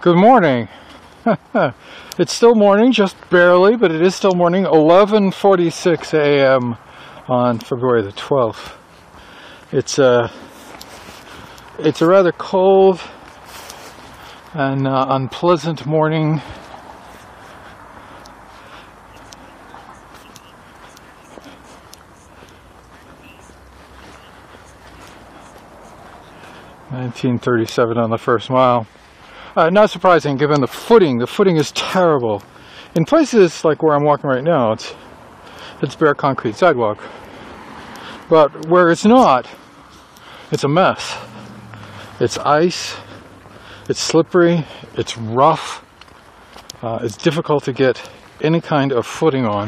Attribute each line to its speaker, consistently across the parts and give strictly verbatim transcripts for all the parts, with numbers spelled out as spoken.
Speaker 1: Good morning. It's still morning, just barely, but it is still morning. eleven forty-six a m on February the twelfth. It's a, it's a rather cold and uh, unpleasant morning. nineteen thirty-seven on the first mile. Uh, not surprising given the footing. The footing is terrible. In places like where I'm walking right now, it's it's bare concrete sidewalk. But where it's not, it's a mess. It's ice, it's slippery, it's rough, uh, it's difficult to get any kind of footing on.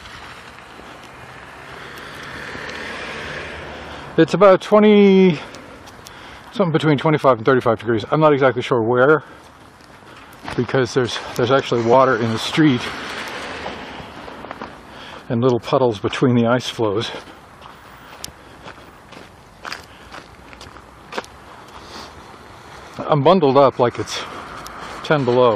Speaker 1: It's about twenty, something between twenty-five and thirty-five degrees. I'm not exactly sure where, because there's there's actually water in the street and little puddles between the ice flows. I'm bundled up like it's ten below,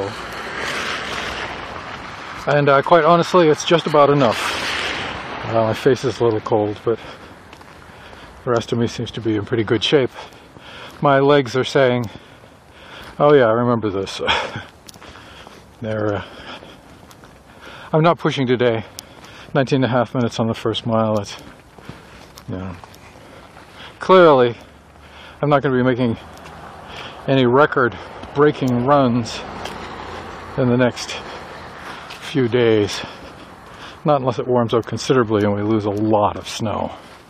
Speaker 1: and uh, quite honestly, it's just about enough. Uh, my face is a little cold, but the rest of me seems to be in pretty good shape. My legs are saying, "Oh yeah, I remember this." They're. Uh, I'm not pushing today. nineteen and a half minutes on the first mile. It's, you know, clearly, I'm not going to be making any record-breaking runs in the next few days. Not unless it warms up considerably and we lose a lot of snow.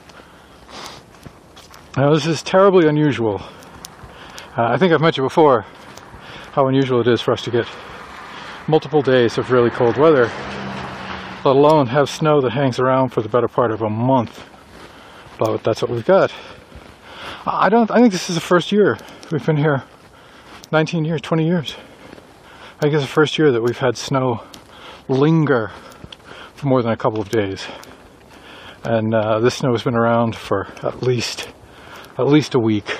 Speaker 1: Now, this is terribly unusual. Uh, I think I've mentioned before how unusual it is for us to get multiple days of really cold weather, let alone have snow that hangs around for the better part of a month. But that's what we've got. I don't. I think this is the first year we've been here. nineteen years, twenty years. I think it's the first year that we've had snow linger for more than a couple of days, and uh, this snow has been around for at least at least a week.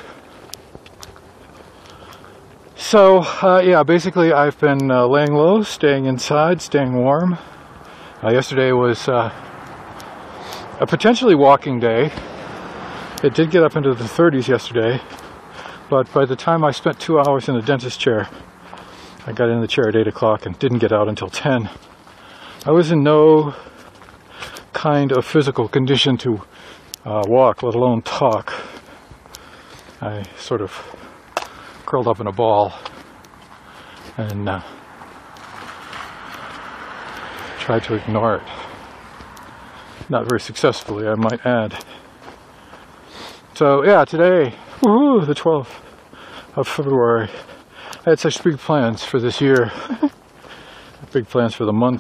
Speaker 1: So, uh, yeah, basically I've been uh, laying low, staying inside, staying warm. Uh, yesterday was uh, a potentially walking day. It did get up into the thirties yesterday, but by the time I spent two hours in the dentist chair, I got in the chair at eight o'clock and didn't get out until ten. I was in no kind of physical condition to uh, walk, let alone talk. I sort of curled up in a ball and uh, tried to ignore it. Not very successfully, I might add. So yeah, today, woohoo, the twelfth of February. I had such big plans for this year. Big plans for the month.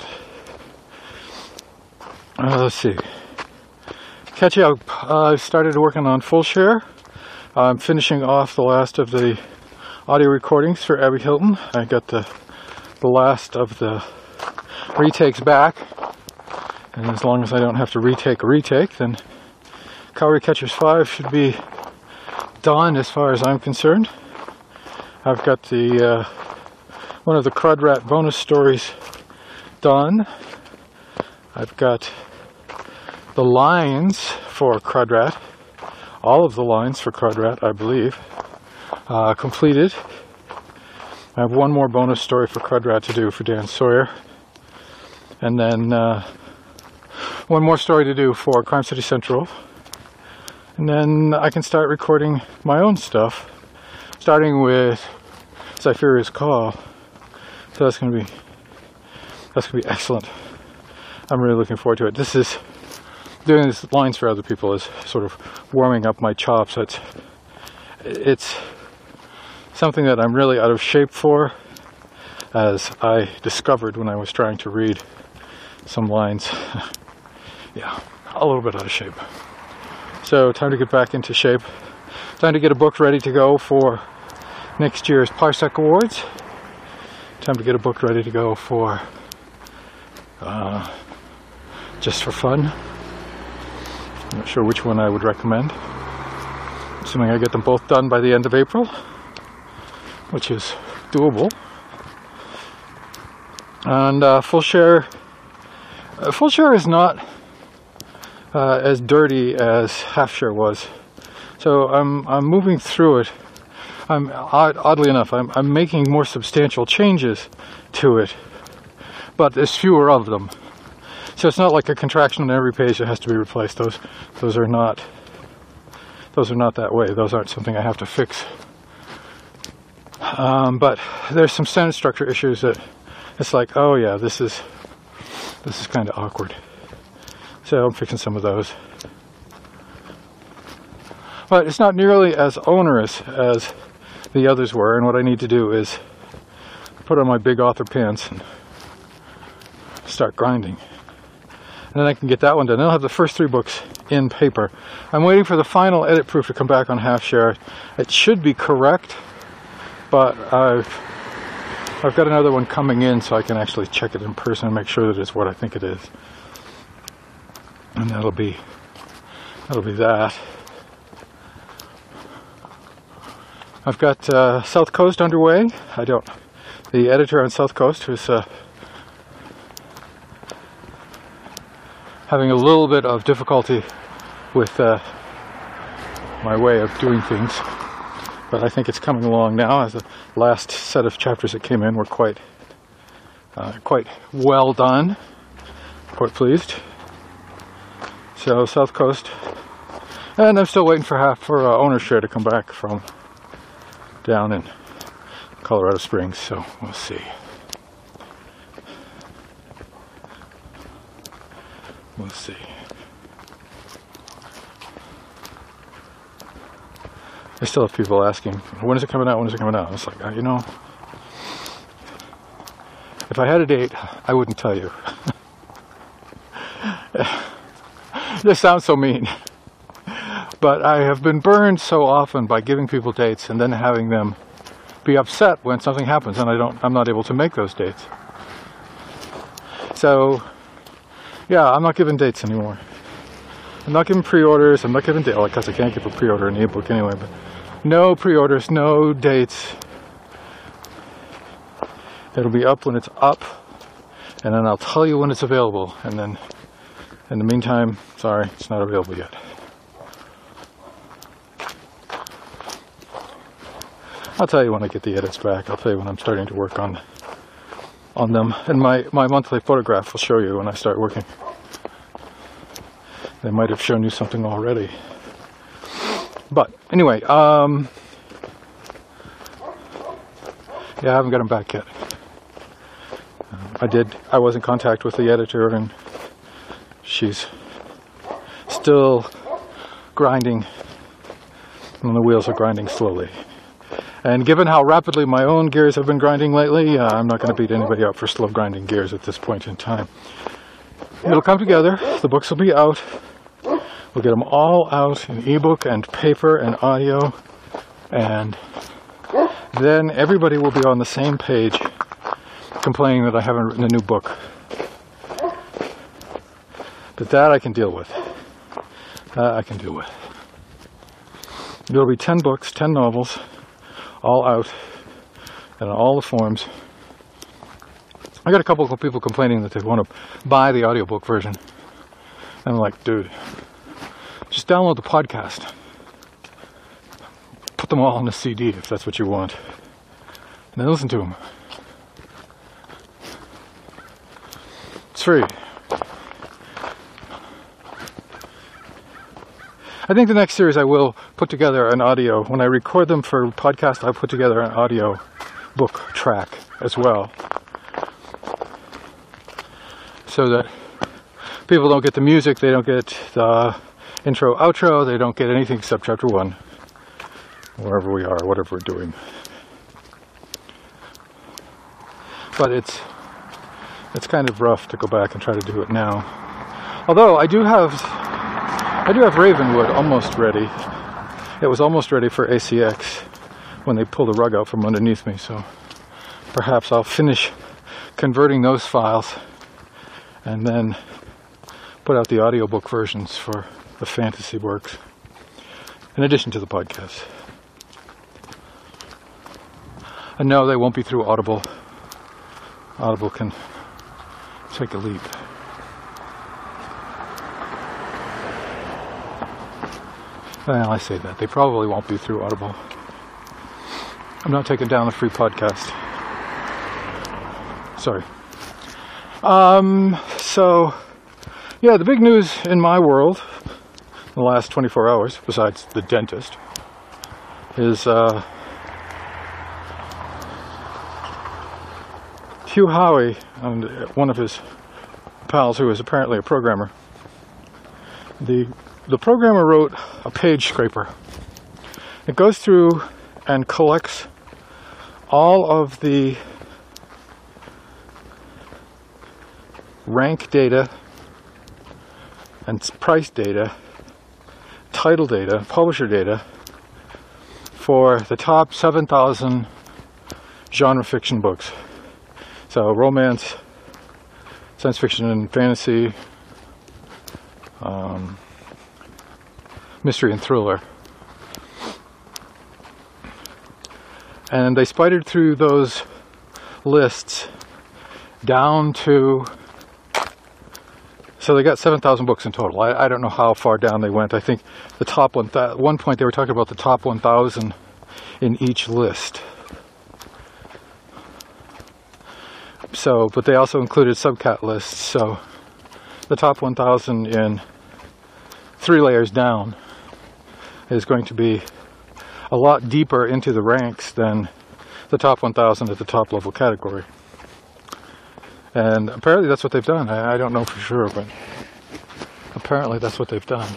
Speaker 1: Uh, let's see. Catch up. I uh, started working on Full Share. I'm finishing off the last of the audio recordings for Abby Hilton. I got the the last of the retakes back, and as long as I don't have to retake a retake, then Cowrie Catchers five should be done as far as I'm concerned. I've got the uh, one of the Crud Rat bonus stories done. I've got the lines for Crud Rat, all of the lines for Crud Rat, I believe, uh, completed. I have one more bonus story for Crud Rat to do for Dan Sawyer, and then uh, one more story to do for Crime City Central, and then I can start recording my own stuff, starting with Cypheria's Call. So that's going to be that's going to be excellent. I'm really looking forward to it. This is doing these lines for other people is sort of warming up my chops. It's it's something that I'm really out of shape for, as I discovered when I was trying to read some lines. Yeah, a little bit out of shape. So time to get back into shape. Time to get a book ready to go for next year's Parsec Awards. Time to get a book ready to go for uh, Just for Fun. I'm not sure which one I would recommend. Assuming I get them both done by the end of April, which is doable. And uh, full share, uh, full share is not uh, as dirty as half share was. So I'm I'm moving through it. I'm odd, oddly enough, I'm I'm making more substantial changes to it, but there's fewer of them. So it's not like a contraction on every page that has to be replaced. Those those are not those are not that way. Those aren't something I have to fix. Um, but there's some sentence structure issues that it's like, oh yeah, this is this is kind of awkward. So I'm fixing some of those. But it's not nearly as onerous as the others were, and what I need to do is put on my big author pants and start grinding. And then I can get that one done. Then I'll have the first three books in paper. I'm waiting for the final edit proof to come back on half share. It should be correct, but I've I've got another one coming in, so I can actually check it in person and make sure that it's what I think it is. And that'll be that'll be that. I've got uh, South Coast underway. I don't. The editor on South Coast, who's uh, having a little bit of difficulty with uh, my way of doing things, but I think it's coming along now. As the last set of chapters that came in were quite, uh, quite well done. Quite pleased. So South Coast, and I'm still waiting for half for uh, owner share to come back from down in Colorado Springs. So we'll see. We'll see. I still have people asking, when is it coming out, when is it coming out? It's like, uh, you know, if I had a date, I wouldn't tell you. This sounds so mean. But I have been burned so often by giving people dates and then having them be upset when something happens and I don't, I'm not able to make those dates. So, yeah, I'm not giving dates anymore. I'm not giving pre-orders. I'm not giving dates, well, because I can't give a pre-order in an ebook anyway. But no pre-orders, no dates. It'll be up when it's up, and then I'll tell you when it's available. And then, in the meantime, sorry, it's not available yet. I'll tell you when I get the edits back. I'll tell you when I'm starting to work on on them. And my, my monthly photograph will show you when I start working. They might have shown you something already. But anyway, um, yeah, I haven't got them back yet. Um, I did, I was in contact with the editor, and she's still grinding, and the wheels are grinding slowly. And given how rapidly my own gears have been grinding lately, uh, I'm not going to beat anybody up for slow grinding gears at this point in time. It'll come together. The books will be out. We'll get them all out in ebook and paper and audio. And then everybody will be on the same page complaining that I haven't written a new book. But that I can deal with. That I can deal with. There'll be ten books, ten novels, all out, and on all the forms. I got a couple of people complaining that they want to buy the audiobook version. And I'm like, dude, just download the podcast. Put them all on a C D if that's what you want. And then listen to them. It's free. I think the next series I will put together an audio. When I record them for podcast, I'll put together an audio book track as well. So that people don't get the music, they don't get the intro, outro, they don't get anything except chapter one. Wherever we are, whatever we're doing. But it's it's kind of rough to go back and try to do it now. Although I do have I do have Ravenwood almost ready. It was almost ready for A C X when they pulled the rug out from underneath me, so perhaps I'll finish converting those files and then put out the audiobook versions for the fantasy works, in addition to the podcast. And no, they won't be through Audible. Audible can take a leap. Well, I say that. They probably won't be through Audible. I'm not taking down the free podcast. Sorry. Um, so, yeah, the big news in my world in the last twenty-four hours, besides the dentist, is uh, Hugh Howey and one of his pals who is apparently a programmer. The, the programmer wrote a page scraper. It goes through and collects all of the rank data and price data, title data, publisher data for the top seven thousand genre fiction books. So romance, science fiction and fantasy, um, mystery and thriller. And they spidered through those lists down to, so they got seven thousand books in total. I, I don't know how far down they went. I think the top one, at one point they were talking about the top one thousand in each list. So, but they also included subcat lists. So the top one thousand in three layers down is going to be a lot deeper into the ranks than the top one thousand at the top level category. And apparently that's what they've done. I, I don't know for sure, but apparently that's what they've done.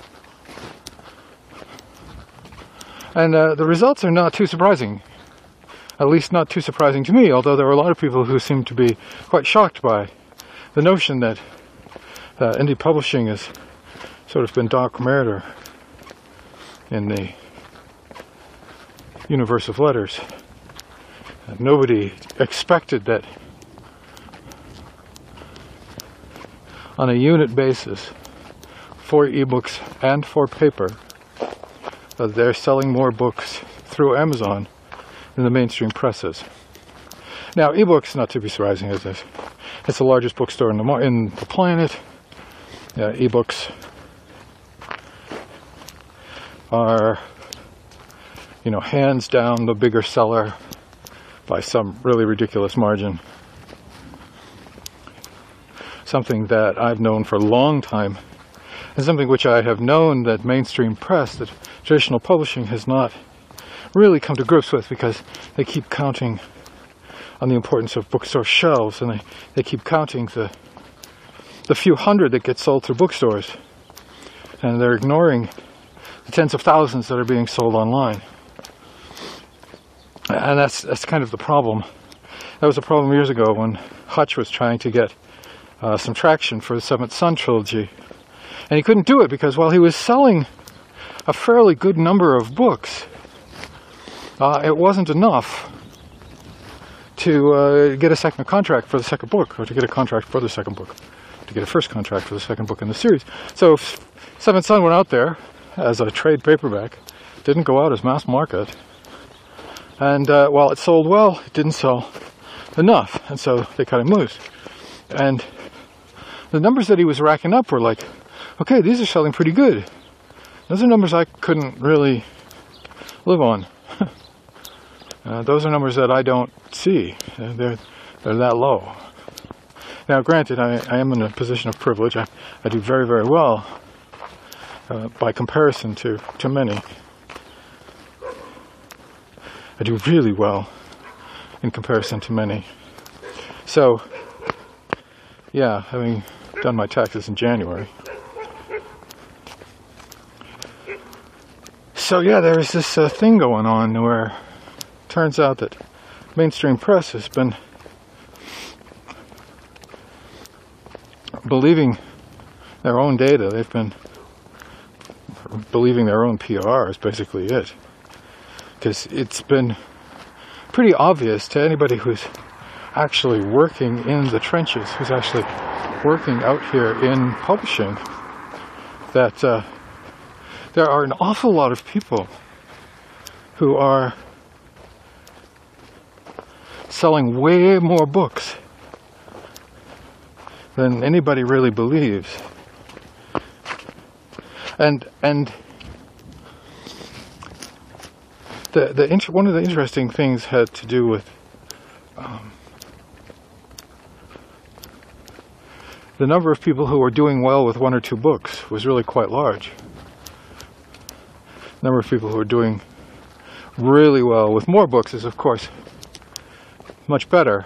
Speaker 1: And uh, the results are not too surprising. At least not too surprising to me, although there are a lot of people who seem to be quite shocked by the notion that uh, indie publishing has sort of been dark matter in the universe of letters. And nobody expected that on a unit basis for ebooks and for paper uh, they're selling more books through Amazon than the mainstream presses. Now ebooks, not to be surprising, as this it's the largest bookstore in the, in the planet. Uh, ebooks are, you know, hands down the bigger seller by some really ridiculous margin. Something that I've known for a long time, and something which I have known that mainstream press, that traditional publishing has not really come to grips with, because they keep counting on the importance of bookstore shelves, and they, they keep counting the the few hundred that get sold through bookstores, and they're ignoring the tens of thousands that are being sold online. And that's that's kind of the problem. That was a problem years ago when Hutch was trying to get uh, some traction for the Seventh Son trilogy, and he couldn't do it because while he was selling a fairly good number of books, uh, it wasn't enough to uh, get a second contract for the second book, or to get a contract for the second book, to get a first contract for the second book in the series. So Seventh Son went out there as a trade paperback, didn't go out as mass market, and uh, while it sold well, it didn't sell enough, and so they cut him loose. And the numbers that he was racking up were like, okay, these are selling pretty good. Those are numbers I couldn't really live on. uh, those are numbers that I don't see. Uh, they're, they're that low. Now, granted, I, I am in a position of privilege. I, I do very, very well uh, by comparison to, to many. I do really well in comparison to many. So, yeah, having done my taxes in January. So yeah, there's this uh, thing going on where it turns out that mainstream press has been believing their own data. They've been believing their own P R is basically it. Because it's been pretty obvious to anybody who's actually working in the trenches, who's actually working out here in publishing, that uh, there are an awful lot of people who are selling way more books than anybody really believes. And and the the int- one of the interesting things had to do with um, the number of people who were doing well with one or two books was really quite large. The number of people who were doing really well with more books is, of course, much better.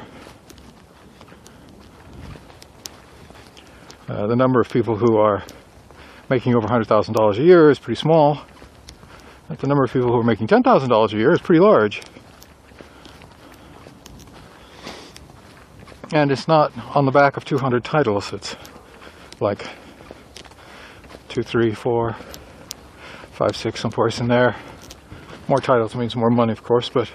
Speaker 1: Uh, the number of people who are making over one hundred thousand dollars a year is pretty small. But the number of people who are making ten thousand dollars a year is pretty large. And it's not on the back of two hundred titles. It's like two, three, four, five, six, someplace in there. More titles means more money, of course, but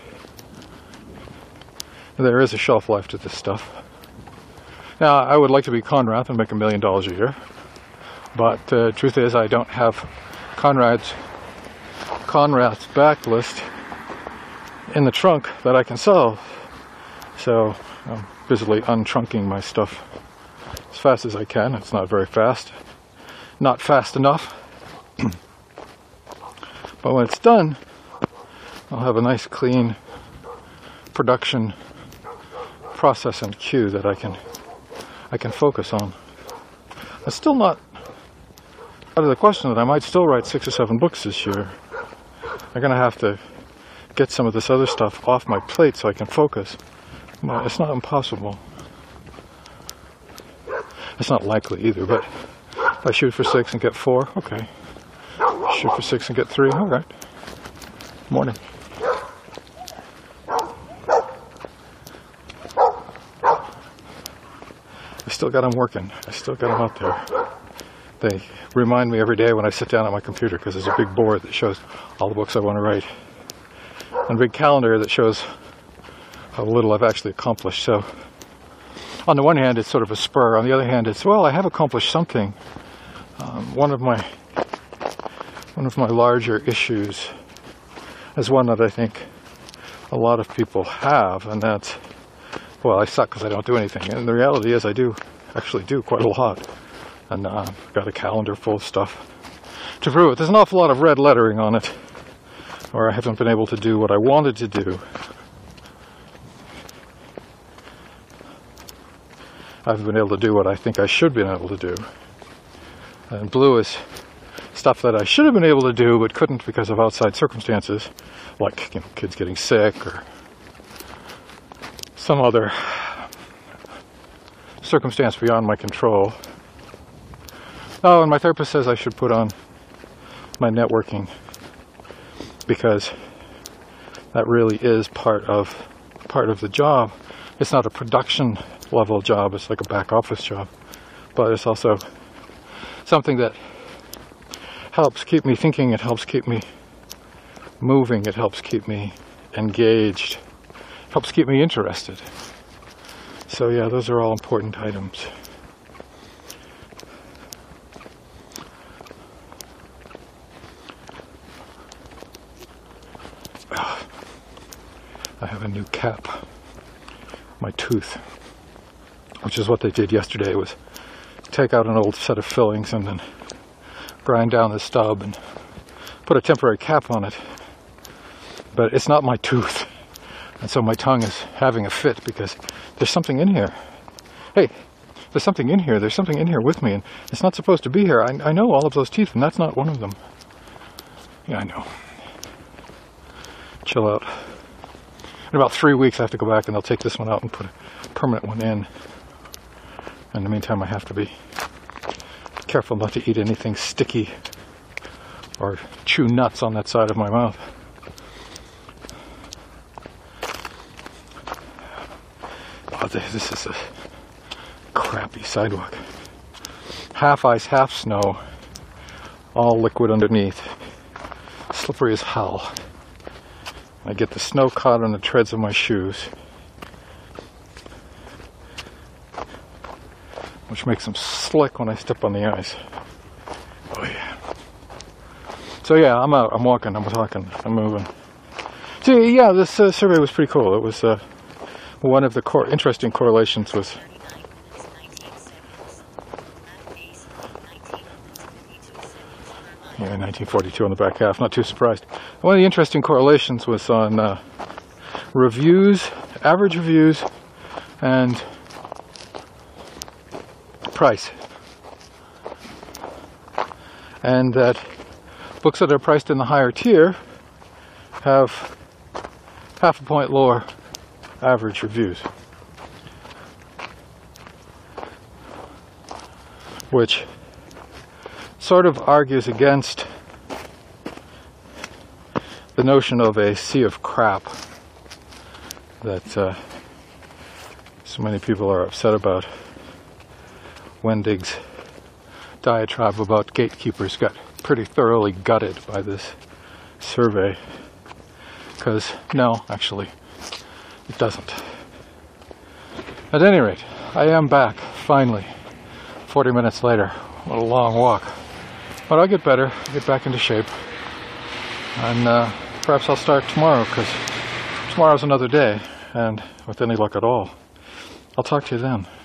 Speaker 1: there is a shelf life to this stuff. Now, I would like to be Conrad and make a million dollars a year, but the uh, truth is I don't have Conrad's Conrad's backlist in the trunk that I can sell, so I'm busily untrunking my stuff as fast as I can. It's not very fast, not fast enough, but when it's done, I'll have a nice clean production process and queue that I can I can focus on. It's still not out of the question that I might still write six or seven books this year. I'm going to have to get some of this other stuff off my plate so I can focus. But it's not impossible. It's not likely either, but if I shoot for six and get four, okay. Shoot for six and get three, all right. Morning. I still got them working. I still got them out there. They remind me every day when I sit down at my computer, because there's a big board that shows all the books I want to write, and a big calendar that shows how little I've actually accomplished. So on the one hand, it's sort of a spur. On the other hand, it's, well, I have accomplished something. Um, one of my one of my larger issues is one that I think a lot of people have, and that's, well, I suck because I don't do anything. And the reality is I do actually do quite a lot. And uh, I've got a calendar full of stuff to prove it. There's an awful lot of red lettering on it, or I haven't been able to do what I wanted to do. I haven't been able to do what I think I should have been able to do. And blue is stuff that I should have been able to do but couldn't because of outside circumstances, like, you know, kids getting sick or some other circumstance beyond my control. Oh, and my therapist says I should put on my networking, because that really is part of part of the job. It's not a production level job, it's like a back office job, but it's also something that helps keep me thinking, it helps keep me moving, it helps keep me engaged, it helps keep me interested. So yeah, those are all important items. I have a new cap, my tooth, which is what they did yesterday, was take out an old set of fillings and then grind down the stub and put a temporary cap on it. But it's not my tooth, and so my tongue is having a fit because there's something in here. Hey, there's something in here, there's something in here with me, and it's not supposed to be here. I, I know all of those teeth, and that's not one of them. Yeah, I know. Chill out. In about three weeks I have to go back and they'll take this one out and put a permanent one in. In the meantime, I have to be careful not to eat anything sticky or chew nuts on that side of my mouth. Oh, this is a crappy sidewalk. Half ice, half snow, all liquid underneath. Slippery as hell. I get the snow caught on the treads of my shoes, which makes them slick when I step on the ice. Oh yeah. So yeah, I'm out, I'm walking, I'm talking, I'm moving. So yeah, this uh, survey was pretty cool. It was uh, one of the cor- interesting correlations was Yeah, nineteen forty-two on the back half, not too surprised. One of the interesting correlations was on uh, reviews, average reviews, and price. And that books that are priced in the higher tier have half a point lower average reviews, which sort of argues against the notion of a sea of crap that uh, so many people are upset about. Wendig's diatribe about gatekeepers got pretty thoroughly gutted by this survey, because no, actually it doesn't. At any rate, I am back finally, forty minutes later. What a long walk. But I'll get better, get back into shape, and uh, perhaps I'll start tomorrow, because tomorrow's another day, and with any luck at all, I'll talk to you then.